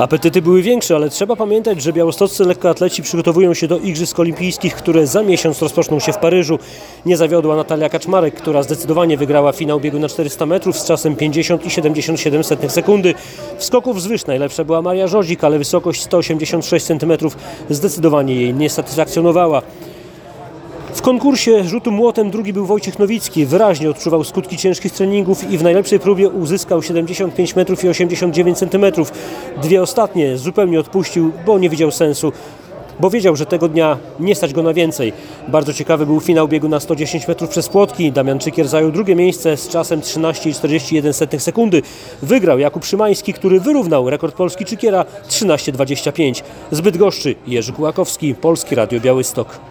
Apetyty były większe, ale trzeba pamiętać, że białostoccy lekkoatleci przygotowują się do Igrzysk Olimpijskich, które za miesiąc rozpoczną się w Paryżu. Nie zawiodła Natalia Kaczmarek, która zdecydowanie wygrała finał biegu na 400 metrów z czasem 50,77 sekundy. W skoku wzwyż najlepsza była Maria Żodzik, ale wysokość 186 cm zdecydowanie jej nie satysfakcjonowała. W konkursie rzutu młotem drugi był Wojciech Nowicki. Wyraźnie odczuwał skutki ciężkich treningów i w najlepszej próbie uzyskał 75 metrów i 89 cm. Dwie ostatnie zupełnie odpuścił, bo nie widział sensu, bo wiedział, że tego dnia nie stać go na więcej. Bardzo ciekawy był finał biegu na 110 metrów przez płotki. Damian Czykier zajął drugie miejsce z czasem 13,41 sekundy. Wygrał Jakub Szymański, który wyrównał rekord Polski Czykiera 13,25. Z Bydgoszczy Jerzy Kułakowski, Polskie Radio Białystok.